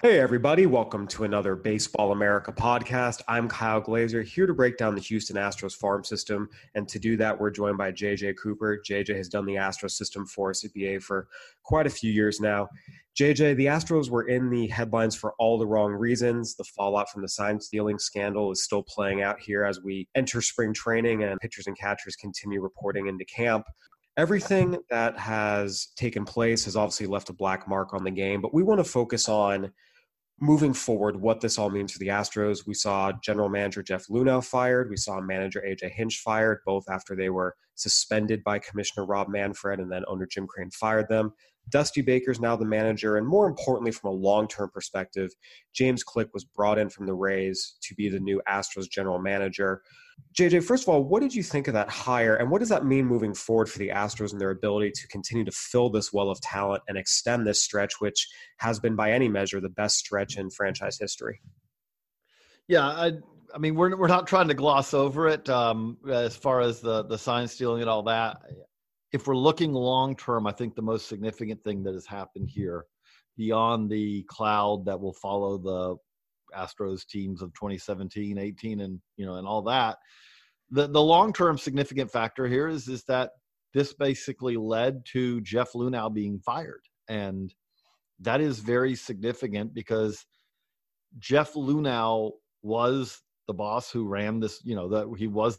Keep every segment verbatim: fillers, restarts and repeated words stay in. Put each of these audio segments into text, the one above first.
Hey, everybody. Welcome to another Baseball America podcast. I'm Kyle Glazer, here to break down the Houston Astros farm system. And to do that, we're joined by J J Cooper. J J has done the Astros system for C P A for quite a few years now. J J, the Astros were in the headlines for all the wrong reasons. The fallout from the sign stealing scandal is still playing out here as we enter spring training and pitchers and catchers continue reporting into camp. Everything that has taken place has obviously left a black mark on the game, but we want to focus on moving forward, what this all means for the Astros. We saw general manager Jeff Luhnow fired. We saw manager A J Hinch fired, both after they were suspended by Commissioner Rob Manfred and then owner Jim Crane fired them. Dusty Baker's now the manager. And more importantly, from a long-term perspective, James Click was brought in from the Rays to be the new Astros general manager. J J, first of all, what did you think of that hire, and what does that mean moving forward for the Astros and their ability to continue to fill this well of talent and extend this stretch, which has been, by any measure, the best stretch in franchise history? Yeah, I, I mean, we're we're not trying to gloss over it um, as far as the the sign stealing and all that. If we're looking long term, I think the most significant thing that has happened here, beyond the cloud that will follow the Astros teams of twenty seventeen, eighteen, and you know, and all that. The the long-term significant factor here is is that this basically led to Jeff Luhnow being fired, and that is very significant because Jeff Luhnow was the boss who ran this. You know, that he was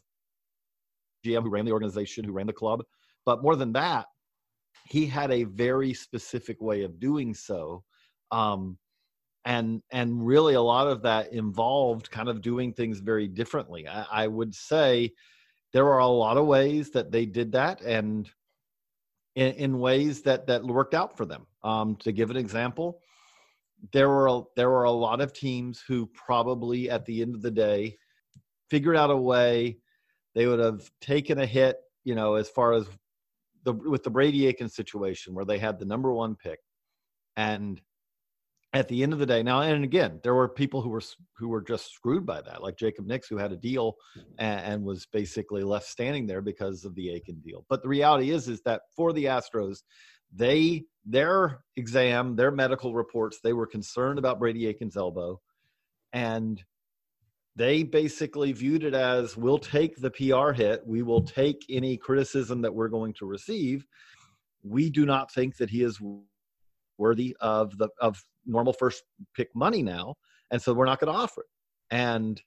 G M who ran the organization, who ran the club, but more than that, he had a very specific way of doing so. Um, And and really a lot of that involved kind of doing things very differently. I, I would say there are a lot of ways that they did that, and in, in ways that that worked out for them. Um, to give an example, there were a, there were a lot of teams who probably at the end of the day figured out a way they would have taken a hit, you know, as far as the with the Brady Aiken situation where they had the number one pick, and at the end of the day, now, and again, there were people who were who were just screwed by that, like Jacob Nix, who had a deal and, and was basically left standing there because of the Aiken deal. But the reality is, is that for the Astros, they their exam, their medical reports, they were concerned about Brady Aiken's elbow, and they basically viewed it as, we'll take the P R hit, we will take any criticism that we're going to receive. We do not think that he is worthy of the of normal first pick money now, and so we're not going to offer it. And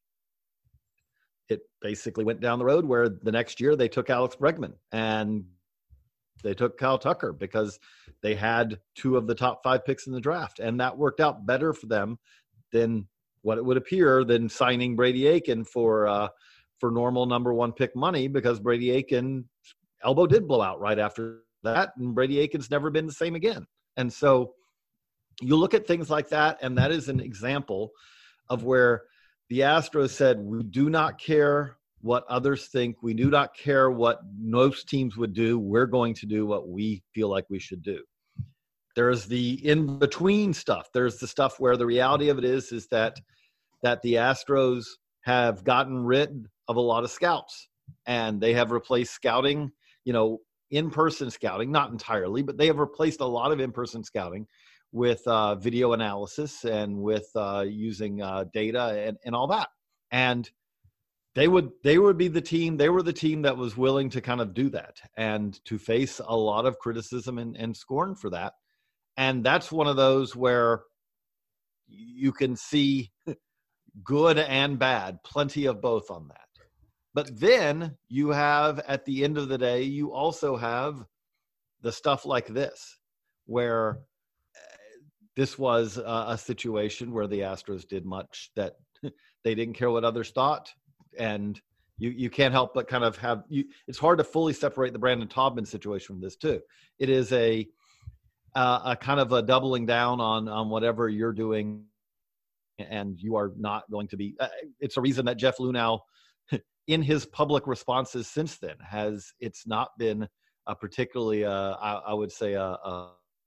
it basically went down the road where the next year they took Alex Bregman and they took Kyle Tucker because they had two of the top five picks in the draft, and that worked out better for them than what it would appear than signing Brady Aiken for uh for normal number one pick money, because Brady Aiken's elbow did blow out right after that, and Brady Aiken's never been the same again. And so you look at things like that, and that is an example of where the Astros said, we do not care what others think. We do not care what most teams would do. We're going to do what we feel like we should do. There's the in-between stuff. There's the stuff where the reality of it is, is that, that the Astros have gotten rid of a lot of scouts, and they have replaced scouting, you know, in-person scouting, not entirely, but they have replaced a lot of in-person scouting with uh, video analysis and with uh, using uh, data and, and all that. And they would they would be the team, they were the team that was willing to kind of do that and to face a lot of criticism and, and scorn for that. And that's one of those where you can see good and bad, plenty of both on that. But then you have, at the end of the day, you also have the stuff like this, where this was a, a situation where the Astros did much that they didn't care what others thought. And you, you can't help but kind of have you. It's hard to fully separate the Brandon Taubman situation from this too. It is a uh, a kind of a doubling down on on whatever you're doing, and you are not going to be. Uh, it's a reason that Jeff Luhnow, in his public responses since then, has it's not been a particularly uh, I, I would say a, a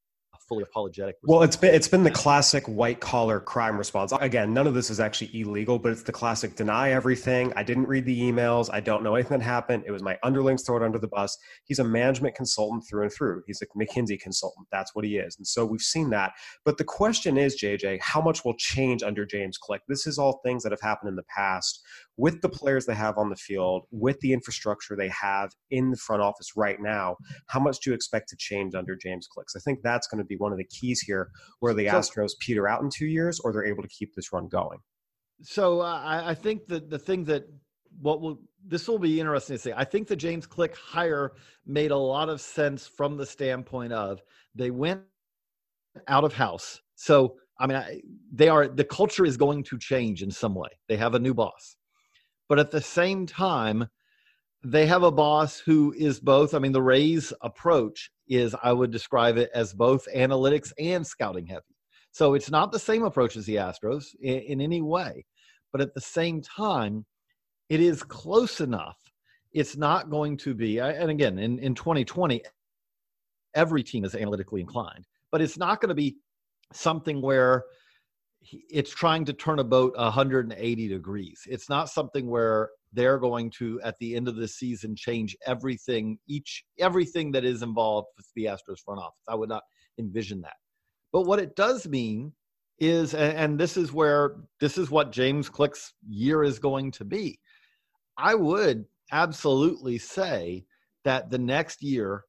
fully apologetic response. Well, it's been it's been the classic white collar crime response. Again, none of this is actually illegal, but it's the classic deny everything. I didn't read the emails. I don't know anything that happened. It was my underlings, throw it under the bus. He's a management consultant through and through. He's a McKinsey consultant. That's what he is. And so we've seen that. But the question is, J J, how much will change under James Click? This is all things that have happened in the past with the players they have on the field, with the infrastructure they have in the front office right now. How much do you expect to change under James Click? I think that's going to be one of the keys here, where the Astros peter out in two years or they're able to keep this run going. So uh, I, I think that the thing that what will this will be interesting to see. I think the James Click hire made a lot of sense from the standpoint of they went out of house. So I mean, I, they are the culture is going to change in some way. They have a new boss, but at the same time, they have a boss who is both. I mean, the Rays' approach is, I would describe it as both analytics and scouting heavy. So it's not the same approach as the Astros in, in any way, but at the same time, it is close enough. It's not going to be, and again, in, in twenty twenty, every team is analytically inclined, but it's not going to be something where it's trying to turn a boat one hundred eighty degrees. It's not something where they're going to, at the end of the season, change everything, each everything that is involved with the Astros front office. I would not envision that. But what it does mean is, and this is where, this is what James Click's year is going to be. I would absolutely say that the next year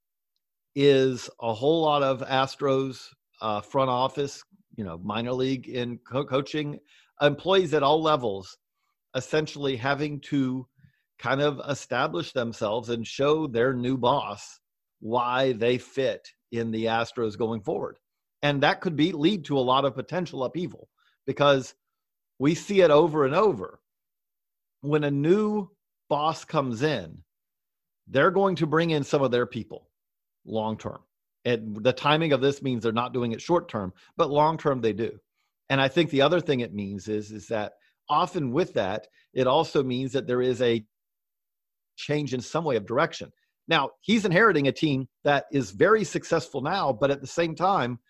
is a whole lot of Astros uh, front office, you know, minor league in co- coaching, employees at all levels, essentially having to kind of establish themselves and show their new boss why they fit in the Astros going forward. And that could be lead to a lot of potential upheaval, because we see it over and over. When a new boss comes in, they're going to bring in some of their people long term. And the timing of this means they're not doing it short term, but long term they do. And I think the other thing it means is, is that often with that, it also means that there is a change in some way of direction. Now, he's inheriting a team that is very successful now, but at the same time,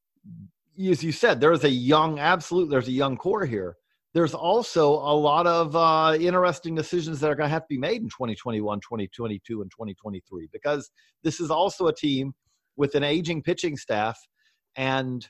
as you said, there is a young, absolute, there's a young core here. There's also a lot of uh, interesting decisions that are going to have to be made in twenty twenty-one, twenty twenty-two, and twenty twenty-three, because this is also a team with an aging pitching staff and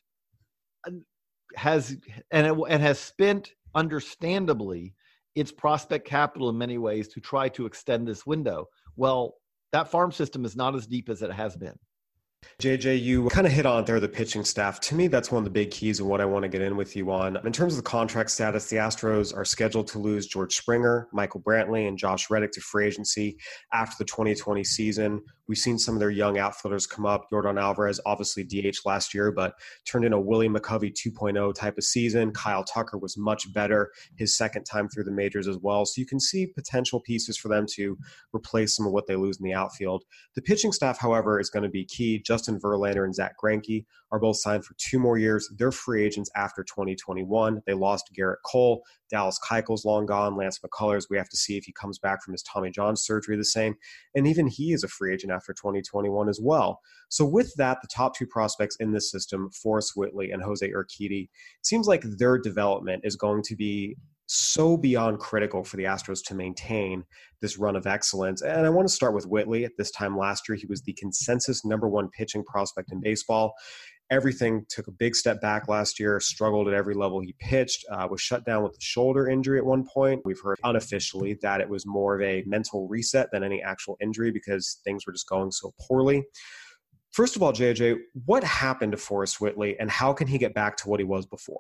has and, it, and has spent, understandably, its prospect capital in many ways to try to extend this window. Well, that farm system is not as deep as it has been. J J, you kind of hit on there the pitching staff. To me, that's one of the big keys and what I want to get in with you on. In terms of the contract status, the Astros are scheduled to lose George Springer, Michael Brantley, and Josh Reddick to free agency after the twenty twenty season. We've seen some of their young outfielders come up. Yordan Alvarez, obviously D H last year, but turned in a Willie McCovey two point oh type of season. Kyle Tucker was much better his second time through the majors as well. So you can see potential pieces for them to replace some of what they lose in the outfield. The pitching staff, however, is going to be key. Justin Verlander and Zach Greinke are both signed for two more years. They're free agents after twenty twenty-one. They lost Garrett Cole. Dallas Keuchel's long gone. Lance McCullers, we have to see if he comes back from his Tommy John surgery the same. And even he is a free agent after twenty twenty-one as well. So with that, the top two prospects in this system, Forrest Whitley and Jose Urquidy, it seems like their development is going to be so beyond critical for the Astros to maintain this run of excellence. And I want to start with Whitley. At this time last year, he was the consensus number one pitching prospect in baseball. Everything took a big step back last year, struggled at every level he pitched, uh, was shut down with a shoulder injury at one point. We've heard unofficially that it was more of a mental reset than any actual injury because things were just going so poorly. First of all, J J, what happened to Forrest Whitley and how can he get back to what he was before?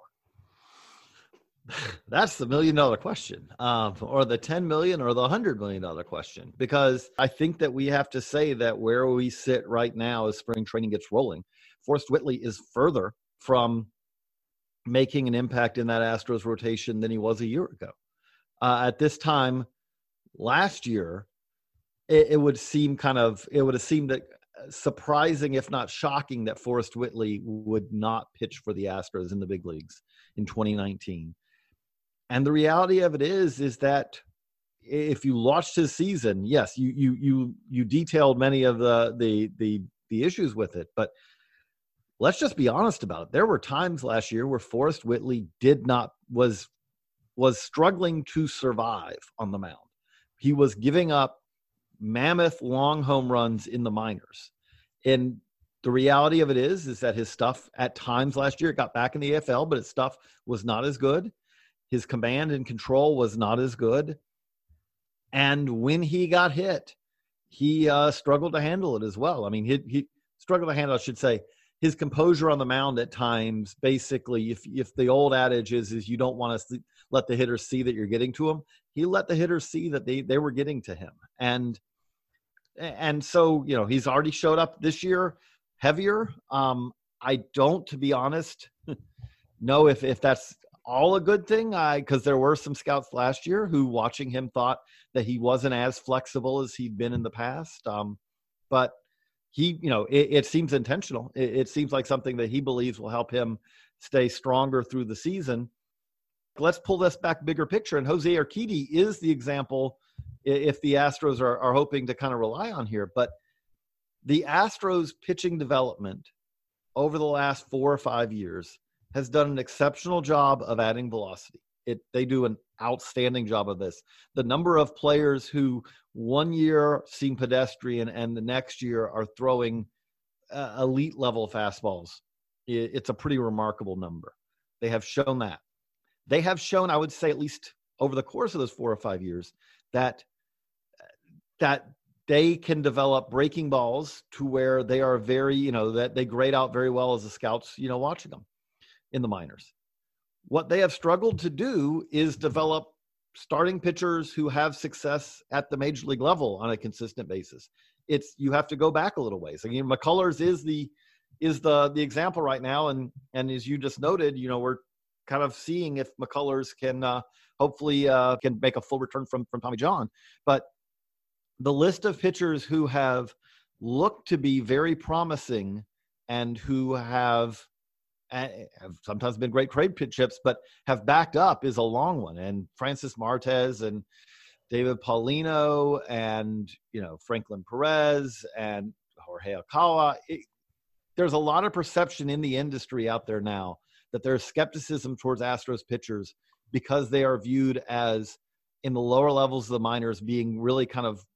That's the million dollar question, um, or the ten million or the one hundred million dollar question, because I think that we have to say that where we sit right now as spring training gets rolling, Forrest Whitley is further from making an impact in that Astros rotation than he was a year ago. Uh, at this time last year, it, it would seem kind of, it would have seemed that surprising, if not shocking, that Forrest Whitley would not pitch for the Astros in the big leagues in twenty nineteen. And the reality of it is, is that if you watched his season, yes, you you you you detailed many of the the the the issues with it, but let's just be honest about it. There were times last year where Forrest Whitley did not, was, was struggling to survive on the mound. He was giving up mammoth long home runs in the minors. And the reality of it is, is that his stuff at times last year, it got back in the A F L, but his stuff was not as good. His command and control was not as good. And when he got hit, he uh, struggled to handle it as well. I mean, he, he struggled to handle, I should say, his composure on the mound at times. Basically, if if the old adage is, is you don't want to let the hitters see that you're getting to him, he let the hitters see that they, they were getting to him. And and so, you know, he's already showed up this year heavier. Um, I don't, to be honest, know if, if that's all a good thing. I because there were some scouts last year who, watching him, thought that he wasn't as flexible as he'd been in the past. Um, but he, you know, it, it seems intentional. It, it seems like something that he believes will help him stay stronger through the season. Let's pull this back bigger picture. And Jose Urquidy is the example if the Astros are, are hoping to kind of rely on here. But the Astros pitching development over the last four or five years has done an exceptional job of adding velocity. It, they do an outstanding job of this. The number of players who one year seem pedestrian and the next year are throwing uh, elite level fastballs, it, it's a pretty remarkable number. They have shown that. They have shown, I would say, at least over the course of those four or five years, that that they can develop breaking balls to where they are very, you know, that they grade out very well as the scouts, you know, watching them in the minors. What they have struggled to do is develop starting pitchers who have success at the major league level on a consistent basis. It's, you have to go back a little ways. I mean, McCullers is the, is the, the example right now. And, and as you just noted, you know, we're kind of seeing if McCullers can uh, hopefully uh, can make a full return from, from Tommy John. But the list of pitchers who have looked to be very promising and who have, have sometimes been great trade chips, but have backed up is a long one. And Francis Martes and David Paulino and, you know, Franklin Perez and Jorge Alcala. It, there's a lot of perception in the industry out there now that there's skepticism towards Astros pitchers because they are viewed as, in the lower levels of the minors, being really kind of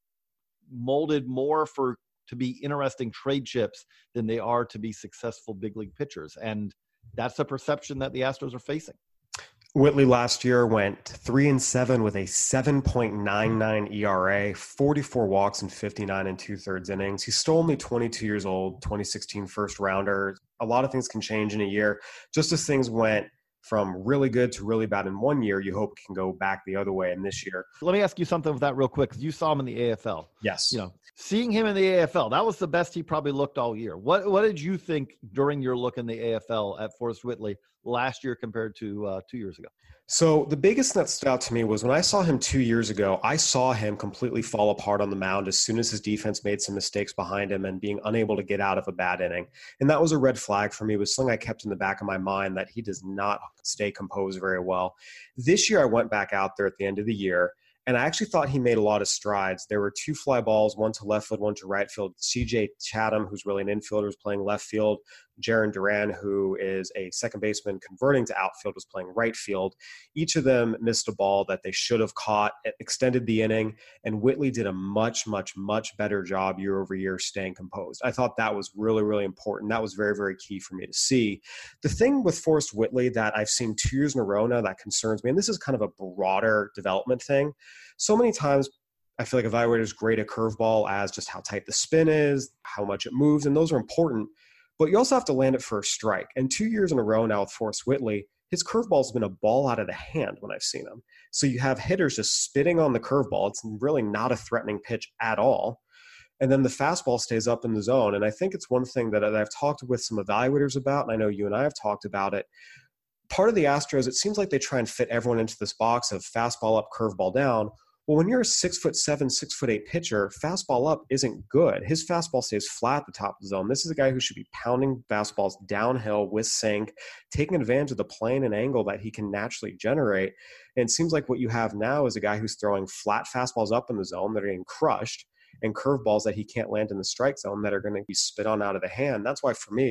molded more for to be interesting trade chips than they are to be successful big league pitchers. And that's a perception that the Astros are facing. Whitley last year went three and seven with a seven point nine nine E R A, forty-four walks and fifty-nine and two thirds innings. He's still only twenty-two years old, twenty sixteen first rounder. A lot of things can change in a year. Just as things went from really good to really bad in one year, you hope it can go back the other way in this year. Let me ask you something with that real quick, because you saw him in the A F L. Yes. You know, seeing him in the A F L, that was the best he probably looked all year. What what did you think during your look in the A F L at Forrest Whitley last year compared to uh, two years ago? So the biggest that stood out to me was when I saw him two years ago, I saw him completely fall apart on the mound as soon as his defense made some mistakes behind him and being unable to get out of a bad inning. And that was a red flag for me. It was something I kept in the back of my mind, that he does not stay composed very well. This year I went back out there at the end of the year, and I actually thought he made a lot of strides. There were two fly balls, one to left field, one to right field. C J Chatham, who's really an infielder, was playing left field. Jaron Duran, who is a second baseman converting to outfield, was playing right field. Each of them missed a ball that they should have caught. It extended the inning, and Whitley did a much, much, much better job year over year staying composed. I thought that was really, really important. That was very, very key for me to see. The thing with Forrest Whitley that I've seen two years in a row now that concerns me, and this is kind of a broader development thing. So many times I feel like evaluators grade a curveball as just how tight the spin is, how much it moves, and those are important. But you also have to land it for a strike. And two years in a row now with Forrest Whitley, his curveball has been a ball out of the hand when I've seen him. So you have hitters just spitting on the curveball. It's really not a threatening pitch at all. And then the fastball stays up in the zone. And I think it's one thing that I've talked with some evaluators about, and I know you and I have talked about it. Part of the Astros, it seems like they try and fit everyone into this box of fastball up, curveball down. Well, when you're a six foot seven, six foot eight pitcher, fastball up isn't good. His fastball stays flat at the top of the zone. This is a guy who should be pounding fastballs downhill with sink, taking advantage of the plane and angle that he can naturally generate. And it seems like what you have now is a guy who's throwing flat fastballs up in the zone that are getting crushed, and curveballs that he can't land in the strike zone that are going to be spit on out of the hand. That's why, for me,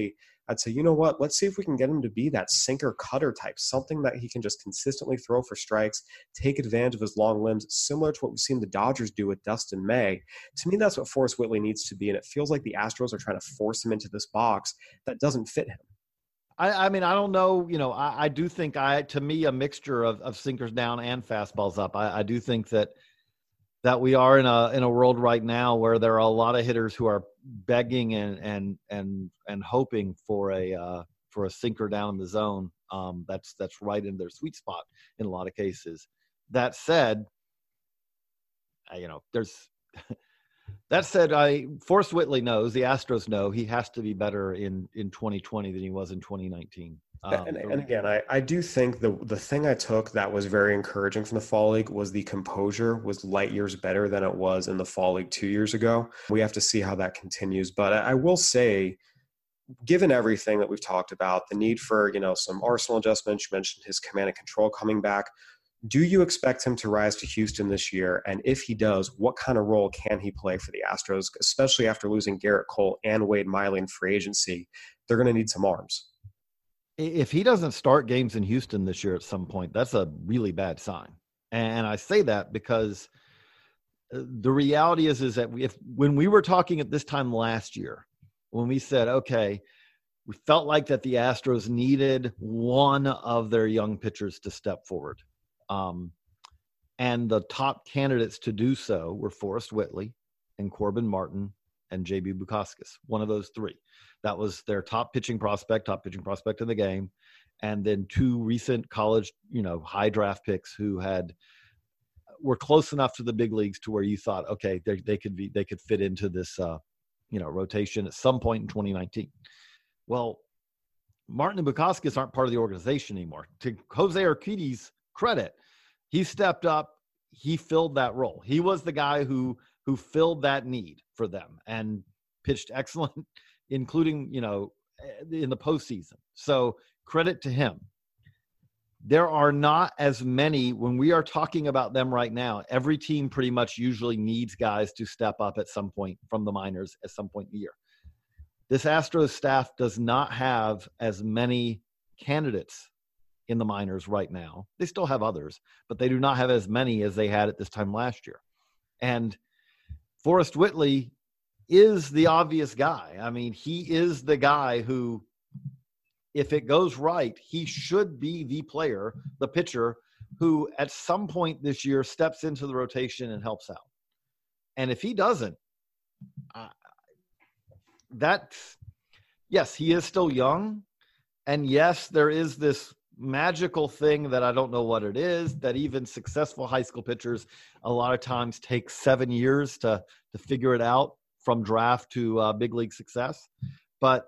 I'd say, you know what, let's see if we can get him to be that sinker cutter type, something that he can just consistently throw for strikes, take advantage of his long limbs, similar to what we've seen the Dodgers do with Dustin May. To me, that's what Forrest Whitley needs to be, and it feels like the Astros are trying to force him into this box that doesn't fit him. I, I mean, I don't know. You know, I, I do think I, to me, a mixture of, of sinkers down and fastballs up. I, I do think that that we are in a in a world right now where there are a lot of hitters who are begging and and and and hoping for a uh, for a sinker down in the zone. Um, that's that's right in their sweet spot in a lot of cases. That said, you know, there's. That said, I Forrest Whitley knows, the Astros know, he has to be better in, in twenty twenty than he was in twenty nineteen. Um, and, and again, I, I do think the the thing I took that was very encouraging from the Fall League was the composure was light years better than it was in the Fall League two years ago. We have to see how that continues. But I, I will say, given everything that we've talked about, the need for, you know, some arsenal adjustments, you mentioned his command and control coming back. Do you expect him to rise to Houston this year? And if he does, what kind of role can he play for the Astros, especially after losing Garrett Cole and Wade Miley in free agency? They're going to need some arms. If he doesn't start games in Houston this year at some point, that's a really bad sign. And I say that because the reality is, is that if when we were talking at this time last year, when we said, okay, we felt like that the Astros needed one of their young pitchers to step forward. Um, and the top candidates to do so were Forrest Whitley and Corbin Martin and J B Bukauskas, one of those three. That was their top pitching prospect, top pitching prospect in the game. And then two recent college, you know, high draft picks who had were close enough to the big leagues to where you thought, okay, they, they could be, they could fit into this, uh, you know, rotation at some point in twenty nineteen. Well, Martin and Bukauskas aren't part of the organization anymore. To Jose Urquidy's credit, he stepped up, he filled that role. He was the guy who who filled that need for them and pitched excellent, including, you know, in the postseason. So credit to him. There are not as many, when we are talking about them right now, every team pretty much usually needs guys to step up at some point from the minors at some point in the year. This Astros staff does not have as many candidates in the minors right now. They still have others, but they do not have as many as they had at this time last year. And Forrest Whitley is the obvious guy. I mean, he is the guy who, if it goes right, he should be the player, the pitcher, who at some point this year steps into the rotation and helps out. And if he doesn't, uh, that, yes, he is still young. And yes, there is this magical thing that I don't know what it is, that even successful high school pitchers a lot of times take seven years to to figure it out from draft to uh, big league success. But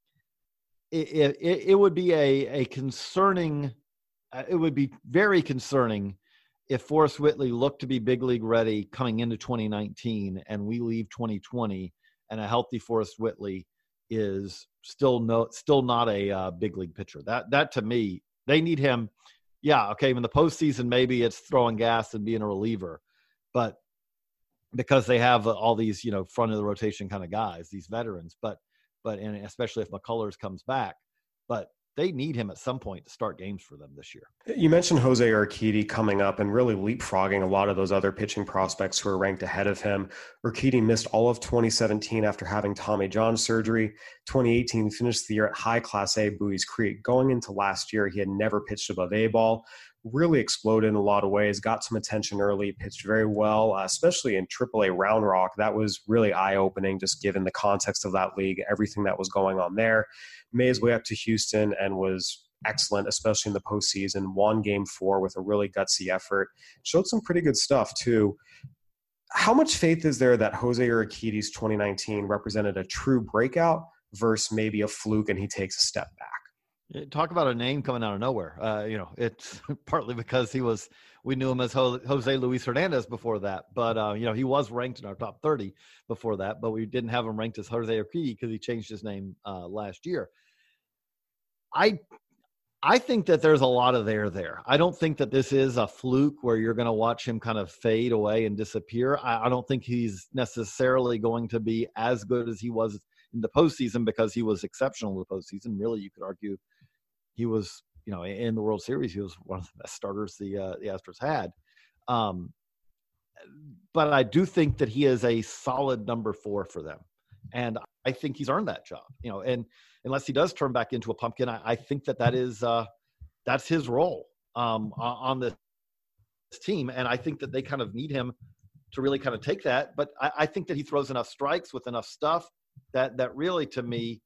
it, it, it would be a, a concerning, uh, it would be very concerning if Forrest Whitley looked to be big league ready coming into twenty nineteen and we leave twenty twenty and a healthy Forrest Whitley is still no, still not a uh, big league pitcher. That, that to me, they need him. Yeah. Okay. In the postseason, maybe it's throwing gas and being a reliever, but because they have all these, you know, front of the rotation kind of guys, these veterans, but, but, and especially if McCullers comes back, but they need him at some point to start games for them this year. You mentioned Jose Urquidy coming up and really leapfrogging a lot of those other pitching prospects who are ranked ahead of him. Urquidy missed all of twenty seventeen after having Tommy John surgery. twenty eighteen, he finished the year at high Class A Buies Creek. Going into last year, he had never pitched above A ball. Really exploded in a lot of ways, got some attention early, pitched very well, uh, especially in triple A Round Rock. That was really eye-opening, just given the context of that league, everything that was going on there. Made his way up to Houston and was excellent, especially in the postseason. Won game four with a really gutsy effort. Showed some pretty good stuff, too. How much faith is there that Jose Urquidy's twenty nineteen represented a true breakout versus maybe a fluke and he takes a step back? Talk about a name coming out of nowhere. Uh, you know, it's partly because he was, we knew him as Jose Luis Hernandez before that, but uh, you know, he was ranked in our top thirty before that, but we didn't have him ranked as Jose Urquidy because he changed his name uh, last year. I, I think that there's a lot of there there. I don't think that this is a fluke where you're going to watch him kind of fade away and disappear. I, I don't think he's necessarily going to be as good as he was in the postseason because he was exceptional in the postseason. Really, you could argue he was, you know, in the World Series, he was one of the best starters the uh, the Astros had. Um, but I do think that he is a solid number four for them, and I think he's earned that job. You know, and unless he does turn back into a pumpkin, I, I think that that is uh, that's his role um, on this team, and I think that they kind of need him to really kind of take that. But I, I think that he throws enough strikes with enough stuff that that really, to me,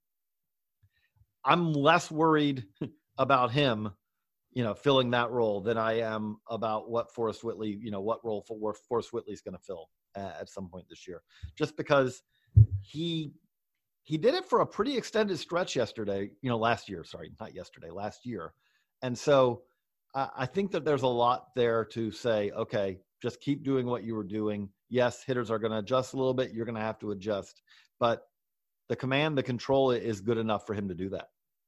I'm less worried about him, you know, filling that role than I am about what Forrest Whitley, you know, what role for Forrest Whitley is going to fill at, at some point this year. Just because he he did it for a pretty extended stretch yesterday, you know, last year. Sorry, not yesterday, last year. And so uh, I think that there's a lot there to say, okay, just keep doing what you were doing. Yes, hitters are going to adjust a little bit. You're going to have to adjust, but the command, the control is good enough for him to do that.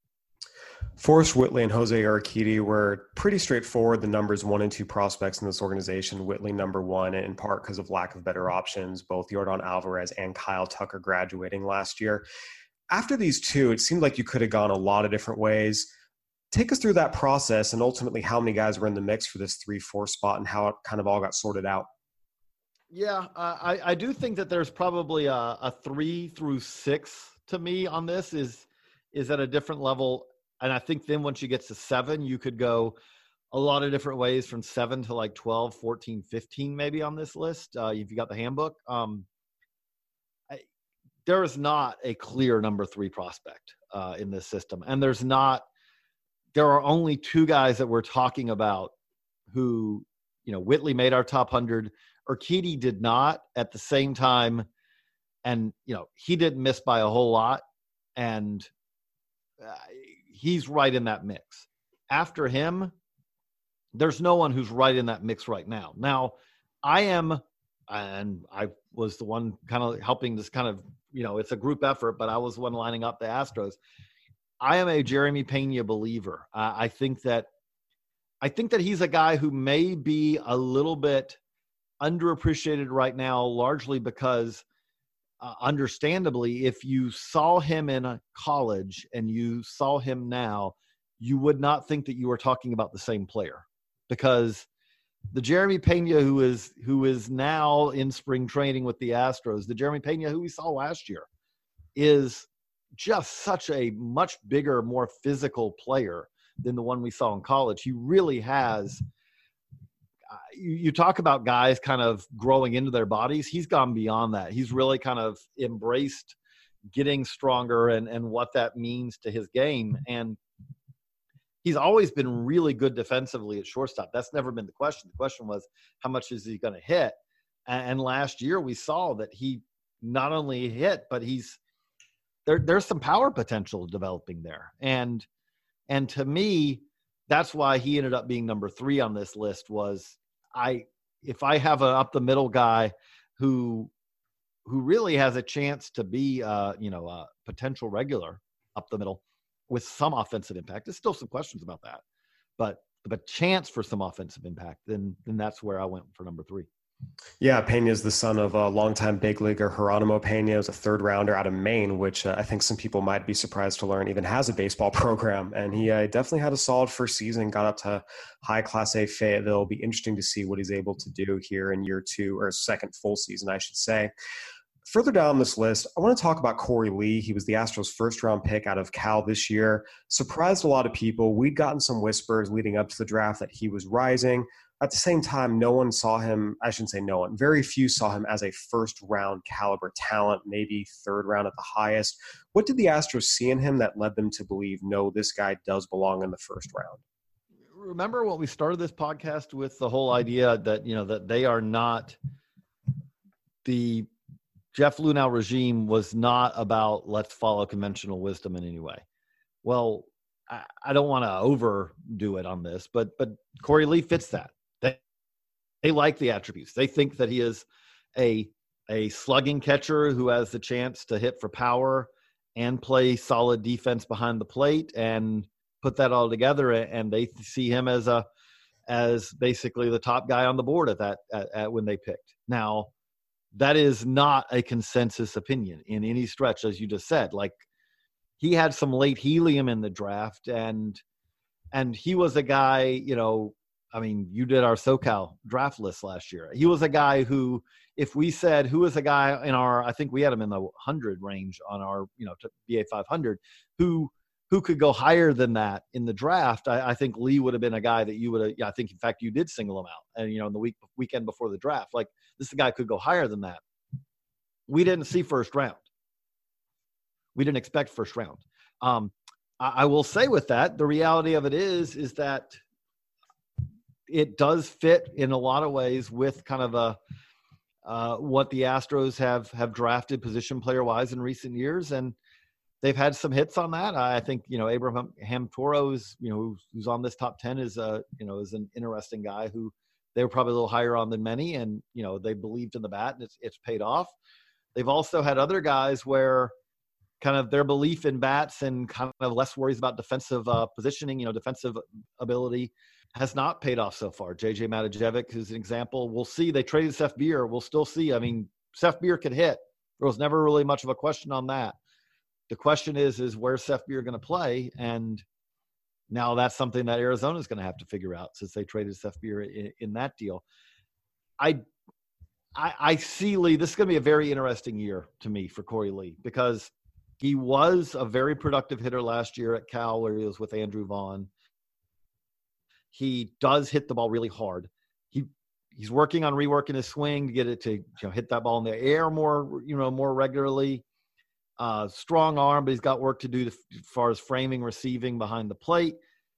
Forrest Whitley and Jose Urquidy were pretty straightforward, the numbers one and two prospects in this organization. Whitley number one, in part because of lack of better options, both Yordan Alvarez and Kyle Tucker graduating last year. After these two, it seemed like you could have gone a lot of different ways. Take us through that process and ultimately how many guys were in the mix for this three four spot and how it kind of all got sorted out. Yeah, uh, I, I do think that there's probably a, a three through six to me on this is is at a different level. And I think then once you get to seven, you could go a lot of different ways from seven to like twelve, fourteen, fifteen maybe on this list. Uh, if you got the handbook, um, I, there is not a clear number three prospect uh, in this system. And there's not, there are only two guys that we're talking about who, you know, Whitley made our top one hundred. Urquidy did not at the same time. And, you know, he didn't miss by a whole lot. And uh, he's right in that mix. After him, there's no one who's right in that mix right now. Now, I am, and I was the one kind of helping this kind of, you know, it's a group effort, but I was the one lining up the Astros. I am a Jeremy Pena believer. Uh, I think that I think that he's a guy who may be a little bit underappreciated right now, largely because uh, understandably, if you saw him in a college and you saw him now, you would not think that you were talking about the same player, because the Jeremy Pena who is who is now in spring training with the Astros, the Jeremy Pena who we saw last year, is just such a much bigger, more physical player than the one we saw in college. He really has uh, you, you talk about guys kind of growing into their bodies. He's gone beyond that. He's really kind of embraced getting stronger and, and what that means to his game. And he's always been really good defensively at shortstop. That's never been the question. The question was, how much is he going to hit? And last year we saw that he not only hit, but he's there. There's some power potential developing there. And, and to me, that's why he ended up being number three on this list. Was I, if I have an up the middle guy who, who really has a chance to be, uh, you know, a potential regular up the middle with some offensive impact. There's still some questions about that, but but chance for some offensive impact, then then that's where I went for number three. Yeah, Pena is the son of a longtime big leaguer Geronimo Pena. He was a third rounder out of Maine, which uh, I think some people might be surprised to learn even has a baseball program. And he uh, definitely had a solid first season, got up to high Class A Fayetteville. It'll be interesting to see what he's able to do here in year two, or second full season, I should say. Further down this list, I want to talk about Corey Lee. He was the Astros' first-round pick out of Cal this year. Surprised a lot of people. We'd gotten some whispers leading up to the draft that he was rising. At the same time, no one saw him, I shouldn't say no one, very few saw him as a first-round caliber talent, maybe third round at the highest. What did the Astros see in him that led them to believe, no, this guy does belong in the first round? Remember when we started this podcast with the whole idea that, you know, that they are not the – Jeff Luhnow regime was not about let's follow conventional wisdom in any way. Well, I, I don't want to overdo it on this, but but Corey Lee fits that. They they like the attributes. They think that he is a a slugging catcher who has the chance to hit for power and play solid defense behind the plate and put that all together. And they see him as a as basically the top guy on the board at that at, at when they picked. Now, that is not a consensus opinion in any stretch, as you just said. Like, he had some late helium in the draft, and and he was a guy, you know, I mean, you did our SoCal draft list last year. He was a guy who, if we said who is a guy in our, I think we had him in the one hundred range on our, you know, B A five hundred, who who could go higher than that in the draft. I, I think Lee would have been a guy that you would have, yeah, I think in fact you did single him out. And, you know, in the week weekend before the draft, like, this guy could go higher than that. We didn't see first round. We didn't expect first round. Um, I, I will say with that, the reality of it is, is that it does fit in a lot of ways with kind of a, uh, what the Astros have, have drafted position player wise in recent years. And they've had some hits on that. I think, you know, Abraham Toro is, you know, who's on this top ten is a, you know, is an interesting guy who they were probably a little higher on than many. And, you know, they believed in the bat and it's, it's paid off. They've also had other guys where kind of their belief in bats and kind of less worries about defensive uh, positioning, you know, defensive ability has not paid off so far. J J Matijevic is an example. We'll see. They traded Seth Beer. We'll still see. I mean, Seth Beer could hit. There was never really much of a question on that. The question is, is where's Seth Beer going to play? And now that's something that Arizona is going to have to figure out since they traded Seth Beer in, in that deal. I, I, I see Lee. This is going to be a very interesting year to me for Corey Lee, because he was a very productive hitter last year at Cal, where he was with Andrew Vaughn. He does hit the ball really hard. He he's working on reworking his swing to get it to, you know, hit that ball in the air more, you know, more regularly. Uh, strong arm, but he's got work to do to, as far as framing, receiving behind the plate.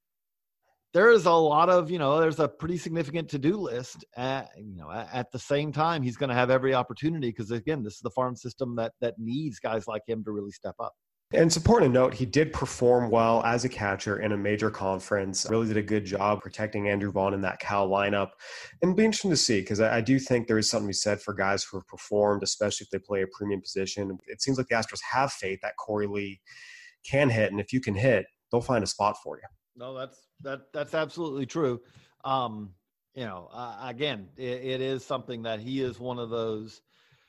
There is a lot of, you know, there's a pretty significant to-do list. At, you know, at, at the same time, he's going to have every opportunity because, again, this is the farm system that that needs guys like him to really step up. And it's important to note, he did perform well as a catcher in a major conference, really did a good job protecting Andrew Vaughn in that Cal lineup. And it'll be interesting to see, because I, I do think there is something to be said for guys who have performed, especially if they play a premium position. It seems like the Astros have faith that Corey Lee can hit, and if you can hit, they'll find a spot for you. No, that's that that's absolutely true. Um, you know, uh, again, it, it is something that he is one of those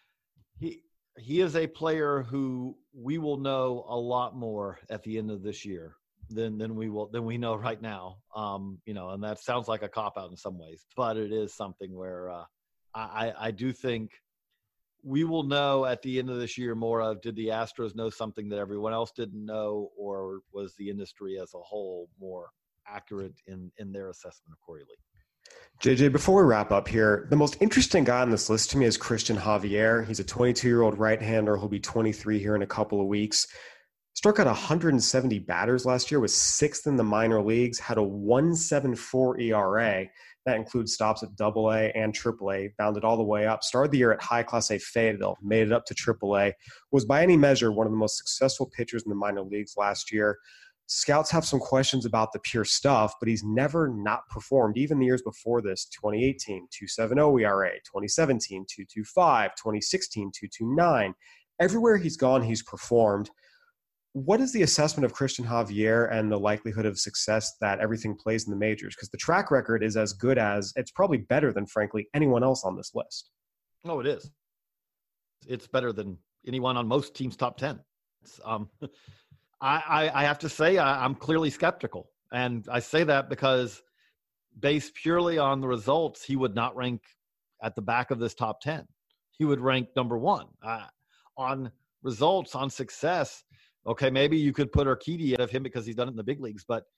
– he – He is a player who we will know a lot more at the end of this year than than we will than we know right now. Um, you know, and that sounds like a cop out in some ways, but it is something where uh, I, I do think we will know at the end of this year more of, did the Astros know something that everyone else didn't know, or was the industry as a whole more accurate in in their assessment of Corey Lee? J J, before we wrap up here, the most interesting guy on this list to me is Christian Javier. He's a twenty-two-year-old right-hander. He'll be twenty-three here in a couple of weeks. Struck out one hundred seventy batters last year, was sixth in the minor leagues, had a one point seven four E R A. That includes stops at double A and triple A, bounded all the way up. Started the year at high Class A Fayetteville, made it up to triple A. Was by any measure one of the most successful pitchers in the minor leagues last year. Scouts have some questions about the pure stuff, but he's never not performed. Even the years before this, twenty eighteen, two point seven oh E R A, twenty seventeen, two point two five, twenty sixteen, two point two nine. Everywhere he's gone, he's performed. What is the assessment of Christian Javier and the likelihood of success that everything plays in the majors? Because the track record is as good as, it's probably better than, frankly, anyone else on this list. Oh, it is. It's better than anyone on most teams' top ten. Um I, I, I have to say I, I'm clearly skeptical. And I say that because based purely on the results, he would not rank at the back of this top ten. He would rank number one. Uh, on results, on success, okay, maybe you could put Urquidy ahead of him because he's done it in the big leagues, but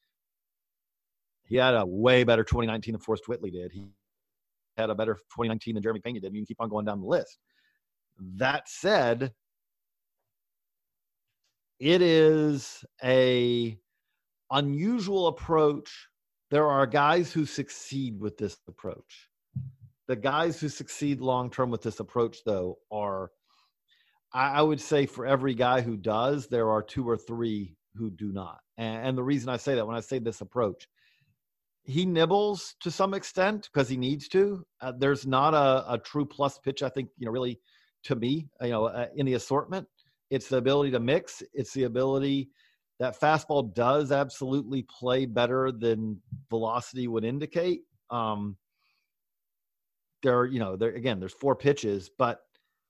he had a way better twenty nineteen than Forrest Whitley did. He had a better twenty nineteen than Jeremy Pena did. You can keep on going down the list. That said, it is a unusual approach. There are guys who succeed with this approach. The guys who succeed long-term with this approach, though, are, I would say for every guy who does, there are two or three who do not. And, and the reason I say that, when I say this approach, he nibbles to some extent because he needs to. Uh, there's not a, a true plus pitch, I think, you know, really, to me, you know, uh, in the assortment. It's the ability to mix. It's the ability that fastball does absolutely play better than velocity would indicate. Um, there, you know, there again, there's four pitches, but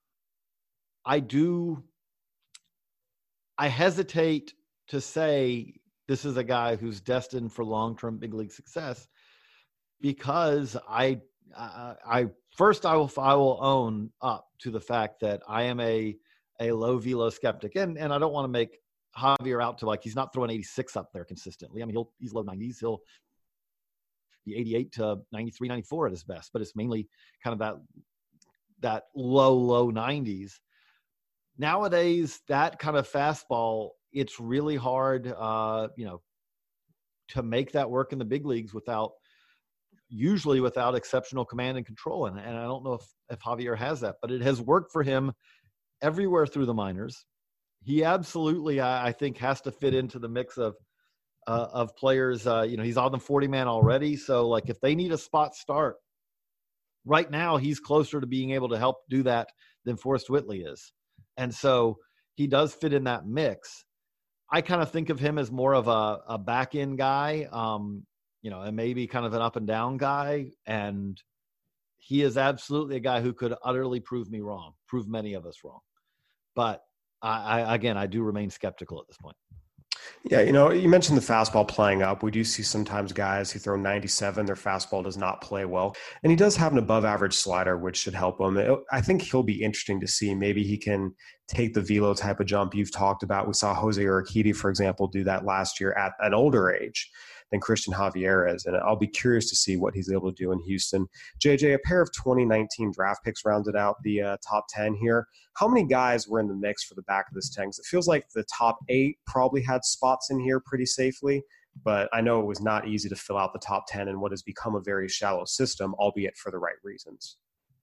I do, I hesitate to say this is a guy who's destined for long-term big league success because I, I, I first I will, I will own up to the fact that I am a, a low velo skeptic. And, and I don't want to make Javier out to like, he's not throwing eighty-six up there consistently. I mean, he'll, he's low nineties. He'll be eighty-eight to ninety-three, ninety-four at his best, but it's mainly kind of that, that low, low nineties. Nowadays, that kind of fastball, it's really hard, uh, you know, to make that work in the big leagues without, usually without exceptional command and control. And, and I don't know if, if Javier has that, but it has worked for him everywhere through the minors. He absolutely, I, I think, has to fit into the mix of uh, of players. Uh, you know, he's on the forty man already. So, like, if they need a spot start, right now he's closer to being able to help do that than Forrest Whitley is. And so he does fit in that mix. I kind of think of him as more of a, a back end guy, um, you know, and maybe kind of an up and down guy. And he is absolutely a guy who could utterly prove me wrong, prove many of us wrong. But I, I again, I do remain skeptical at this point. Yeah, you know, you mentioned the fastball playing up. We do see sometimes guys who throw ninety-seven, their fastball does not play well. And he does have an above average slider, which should help him. I think he'll be interesting to see. Maybe he can take the velo type of jump you've talked about. We saw Jose Urquidy, for example, do that last year at an older age than Christian Javier is. And I'll be curious to see what he's able to do in Houston. J J, a pair of twenty nineteen draft picks rounded out the uh, top ten here. How many guys were in the mix for the back of this ten? Because it feels like the top eight probably had spots in here pretty safely, but I know it was not easy to fill out the top ten in what has become a very shallow system, albeit for the right reasons.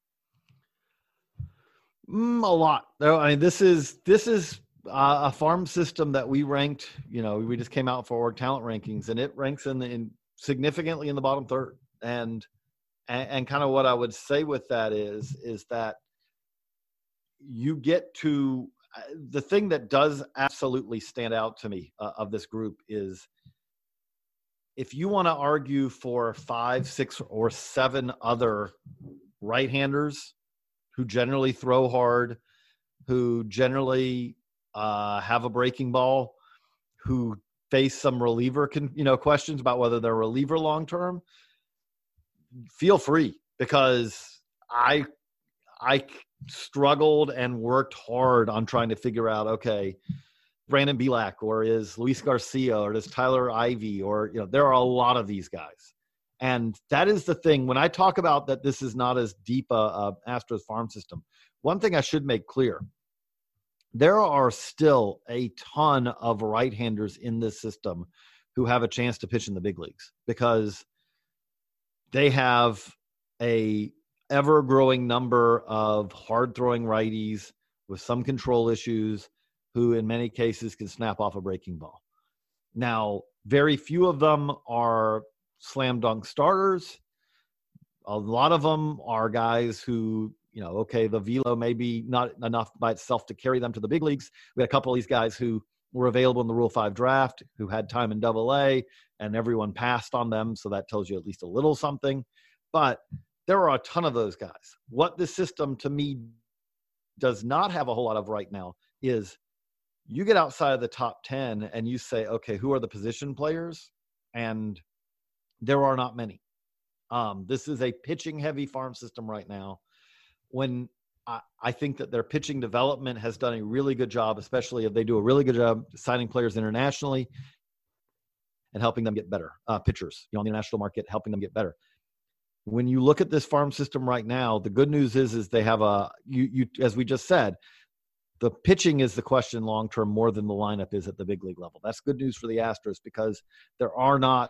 Mm, a lot. I mean, this is, this is, Uh, a farm system that we ranked, you know, we just came out for our talent rankings, and it ranks in, the, in significantly in the bottom third. And, and, and kind of what I would say with that is, is that you get to the thing that does absolutely stand out to me uh, of this group is if you want to argue for five, six, or seven other right-handers who generally throw hard, who generally Uh, have a breaking ball, who face some reliever, con, you know, questions about whether they're a reliever long term, feel free, because I I struggled and worked hard on trying to figure out, okay, Brandon Bielak, or is Luis Garcia, or is Tyler Ivey, or, you know, there are a lot of these guys. And that is the thing. When I talk about that this is not as deep a, a Astros farm system, one thing I should make clear, there are still a ton of right-handers in this system who have a chance to pitch in the big leagues because they have a ever-growing number of hard-throwing righties with some control issues who in many cases can snap off a breaking ball. Now, very few of them are slam dunk starters. A lot of them are guys who, you know, okay, the velo may be not enough by itself to carry them to the big leagues. We had a couple of these guys who were available in the Rule five draft, who had time in Double A, and everyone passed on them, so that tells you at least a little something. But there are a ton of those guys. What this system, to me, does not have a whole lot of right now is you get outside of the top ten and you say, okay, who are the position players? And there are not many. Um, this is a pitching-heavy farm system right now. When I, I think that their pitching development has done a really good job, especially if they do a really good job signing players internationally and helping them get better, uh, pitchers, you know, on the international market, helping them get better. When you look at this farm system right now, the good news is, is they have a, you, you, as we just said, the pitching is the question long-term more than the lineup is at the big league level. That's good news for the Astros because there are not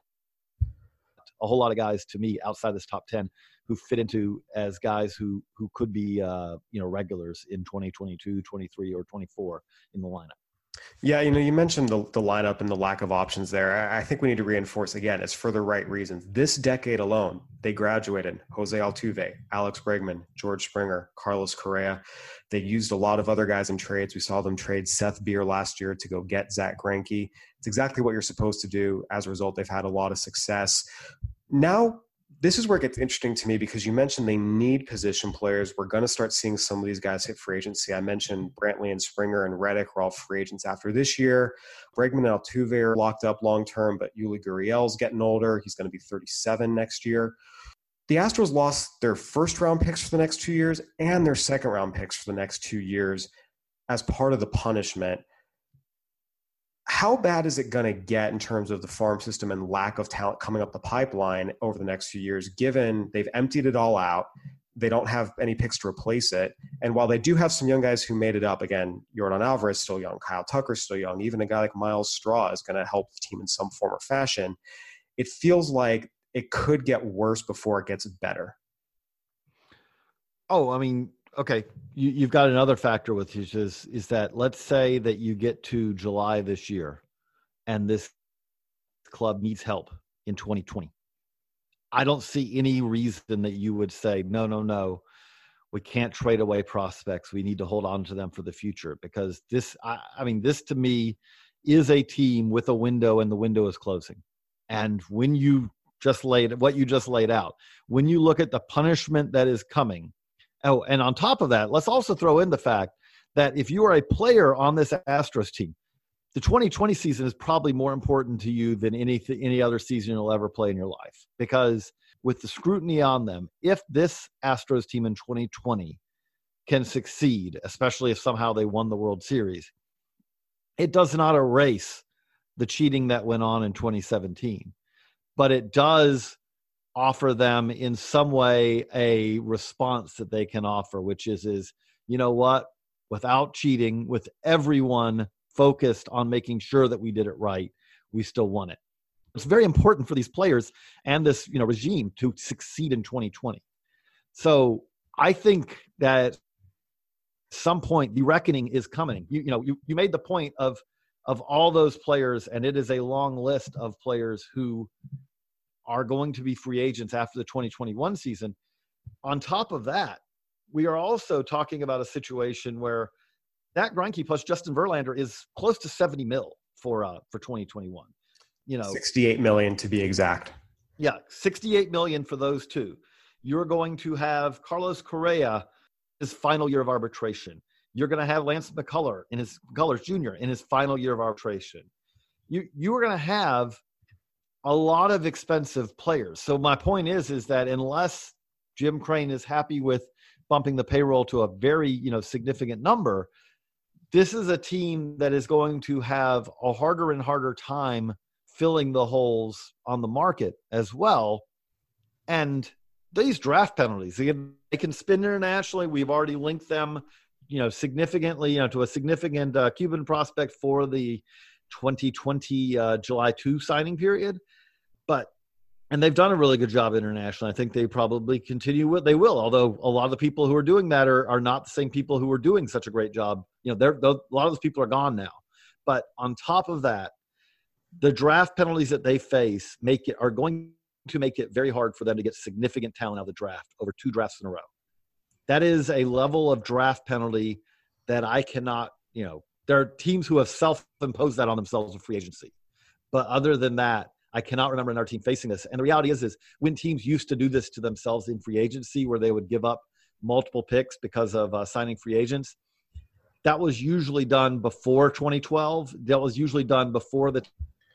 a whole lot of guys to me outside this top ten who fit into as guys who, who could be, uh, you know, regulars in twenty twenty-two, twenty-three, or twenty-four in the lineup. Yeah, you know, you mentioned the, the lineup and the lack of options there. I think we need to reinforce again, it's for the right reasons. This decade alone, they graduated Jose Altuve, Alex Bregman, George Springer, Carlos Correa. They used a lot of other guys in trades. We saw them trade Seth Beer last year to go get Zach Greinke. It's exactly what you're supposed to do. As a result, they've had a lot of success. Now, this is where it gets interesting to me because you mentioned they need position players. We're going to start seeing some of these guys hit free agency. I mentioned Brantley and Springer and Reddick are all free agents after this year. Bregman and Altuve are locked up long-term, but Yuli Gurriel's getting older. He's going to be thirty-seven next year. The Astros lost their first-round picks for the next two years and their second-round picks for the next two years as part of the punishment. How bad is it going to get in terms of the farm system and lack of talent coming up the pipeline over the next few years, given they've emptied it all out, they don't have any picks to replace it, and while they do have some young guys who made it up, again, Yordan Alvarez still young, Kyle Tucker's still young, even a guy like Miles Straw is going to help the team in some form or fashion, it feels like it could get worse before it gets better. Oh, I mean, okay, you, you've got another factor with you, is, is that let's say that you get to July this year and this club needs help in twenty twenty. I don't see any reason that you would say, no, no, no, we can't trade away prospects. We need to hold on to them for the future because this, I, I mean, this to me is a team with a window and the window is closing. And when you just laid what you just laid out, when you look at the punishment that is coming, oh, and on top of that, let's also throw in the fact that if you are a player on this Astros team, the twenty twenty season is probably more important to you than any, any other season you'll ever play in your life. Because with the scrutiny on them, if this Astros team in twenty twenty can succeed, especially if somehow they won the World Series, it does not erase the cheating that went on in twenty seventeen. But it does offer them in some way a response that they can offer, which is, is, you know what, without cheating, with everyone focused on making sure that we did it right, we still won it. It's very important for these players and this, you know, regime to succeed in twenty twenty. So I think that at some point the reckoning is coming. You, you know, you, you made the point of, of all those players, and it is a long list of players who are going to be free agents after the twenty twenty-one season. On top of that, we are also talking about a situation where that Greinke plus Justin Verlander is close to seventy mil for uh, for twenty twenty-one. You know, sixty-eight million to be exact. Yeah, sixty-eight million for those two. You're going to have Carlos Correa, his final year of arbitration. You're going to have Lance McCullers in his McCullers Junior in his final year of arbitration. You you are going to have a lot of expensive players. So my point is, is that unless Jim Crane is happy with bumping the payroll to a very, you know, significant number, this is a team that is going to have a harder and harder time filling the holes on the market as well. And these draft penalties, they, they can spin internationally. We've already linked them, you know, significantly, you know, to a significant uh, Cuban prospect for the twenty twenty uh, July second signing period. But, and they've done a really good job internationally. I think they probably continue with, they will, although a lot of the people who are doing that are, are not the same people who are doing such a great job. You know, they're, a lot of those people are gone now. But on top of that, the draft penalties that they face make it, are going to make it very hard for them to get significant talent out of the draft over two drafts in a row. That is a level of draft penalty that I cannot, you know, there are teams who have self-imposed that on themselves with free agency. But other than that, I cannot remember another team facing this. And the reality is, is when teams used to do this to themselves in free agency, where they would give up multiple picks because of uh, signing free agents, that was usually done before twenty twelve. That was usually done before the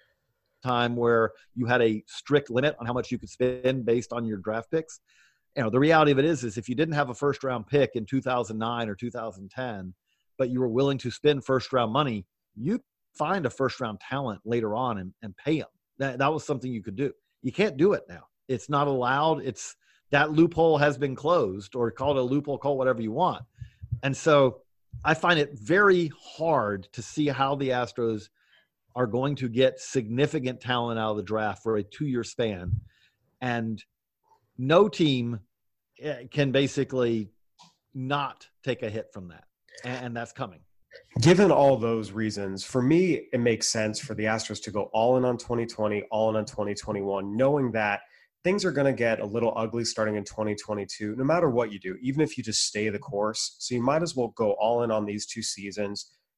time where you had a strict limit on how much you could spend based on your draft picks. You know, the reality of it is, is if you didn't have a first round pick in two thousand nine or two thousand ten, but you were willing to spend first round money, you find a first round talent later on and, and pay them. That, that was something you could do. You can't do it now. It's not allowed. It's that loophole has been closed, or call it a loophole, call it whatever you want. And so I find it very hard to see how the Astros are going to get significant talent out of the draft for a two-year span. And no team can basically not take a hit from that. And that's coming. Given all those reasons, for me, it makes sense for the Astros to go all in on twenty twenty, all in on twenty twenty-one, knowing that things are going to get a little ugly starting in twenty twenty-two, no matter what you do, even if you just stay the course. So you might as well go all in on these two seasons,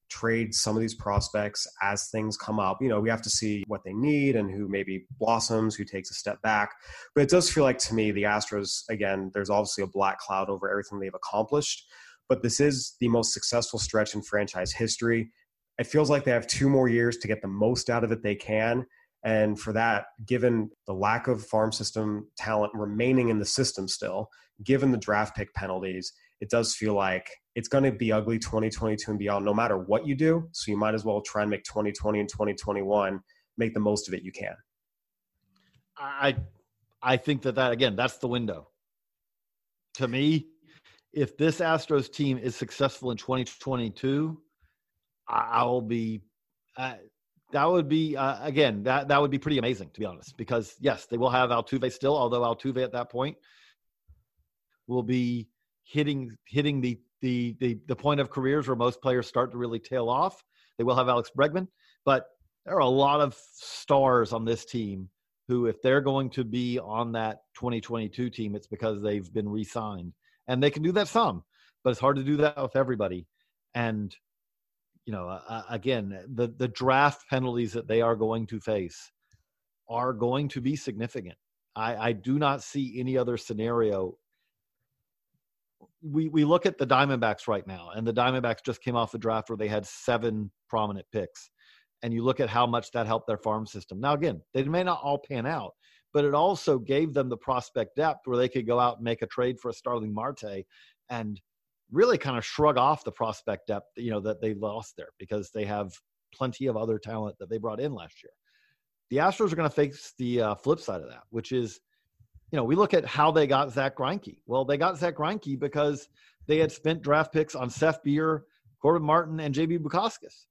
trade some of these prospects as things come up. You know, we have to see what they need and who maybe blossoms, who takes a step back. But it does feel like to me, the Astros, again, there's obviously a black cloud over everything they've accomplished, but this is the most successful stretch in franchise history. It feels like they have two more years to get the most out of it they can. And for that, given the lack of farm system talent remaining in the system still, given the draft pick penalties, it does feel like it's going to be ugly twenty twenty-two and beyond, no matter what you do. So you might as well try and make twenty twenty and twenty twenty-one, make the most of it you can. I I think that, that again, that's the window. To me, if this Astros team is successful in twenty twenty-two, I will be uh, that would be uh, again that that would be pretty amazing, to be honest, because yes, they will have Altuve still, although Altuve at that point will be hitting hitting the the the the point of careers where most players start to really tail off. They will have Alex Bregman, but there are a lot of stars on this team who, if they're going to be on that twenty twenty-two team, it's because they've been re-signed. And they can do that some, but it's hard to do that with everybody. And, you know, uh, again, the, the draft penalties that they are going to face are going to be significant. I, I do not see any other scenario. We we look at the Diamondbacks right now, and the Diamondbacks just came off the draft where they had seven prominent picks. And you look at how much that helped their farm system. Now, again, they may not all pan out, but it also gave them the prospect depth where they could go out and make a trade for a Starling Marte and really kind of shrug off the prospect depth, you know, that they lost there, because they have plenty of other talent that they brought in last year. The Astros are going to face the uh, flip side of that, which is, you know, we look at how they got Zach Greinke. Well, they got Zach Greinke because they had spent draft picks on Seth Beer, Corbin Martin, and J B Bukauskas.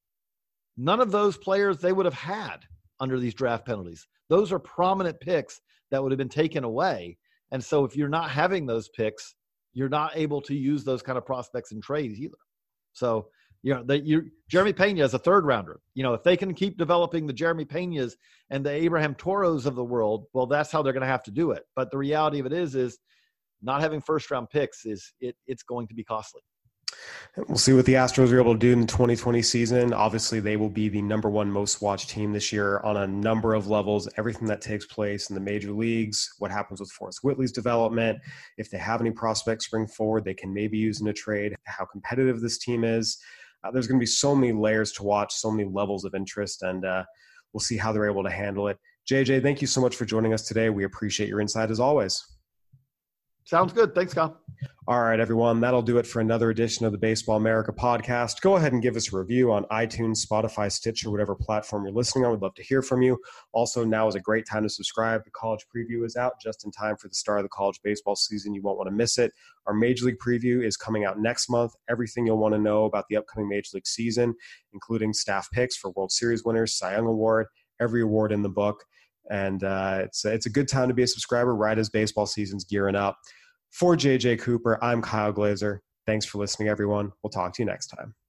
None of those players they would have had under these draft penalties. Those are prominent picks that would have been taken away. And so if you're not having those picks, you're not able to use those kind of prospects in trades either. So, you know, that you Jeremy Pena is a third rounder. You know, if they can keep developing the Jeremy Penas and the Abraham Toros of the world, well, that's how they're going to have to do it. But the reality of it is, is not having first round picks is it, it's going to be costly. We'll see what the Astros are able to do in the twenty twenty season. Obviously, they will be the number one most watched team this year on a number of levels. Everything that takes place in the major leagues, what happens with Forrest Whitley's development, if they have any prospects spring forward, they can maybe use in a trade, how competitive this team is. Uh, there's going to be so many layers to watch, so many levels of interest, and uh, we'll see how they're able to handle it. J J, thank you so much for joining us today. We appreciate your insight as always. Sounds good. Thanks, Kyle. All right, everyone. That'll do it for another edition of the Baseball America podcast. Go ahead and give us a review on iTunes, Spotify, Stitcher, whatever platform you're listening on. We'd love to hear from you. Also, now is a great time to subscribe. The college preview is out just in time for the start of the college baseball season. You won't want to miss it. Our Major League preview is coming out next month. Everything you'll want to know about the upcoming Major League season, including staff picks for World Series winners, Cy Young Award, every award in the book. And uh, it's, it's a good time to be a subscriber right as baseball season's gearing up. For J J Cooper, I'm Kyle Glaser. Thanks for listening, everyone. We'll talk to you next time.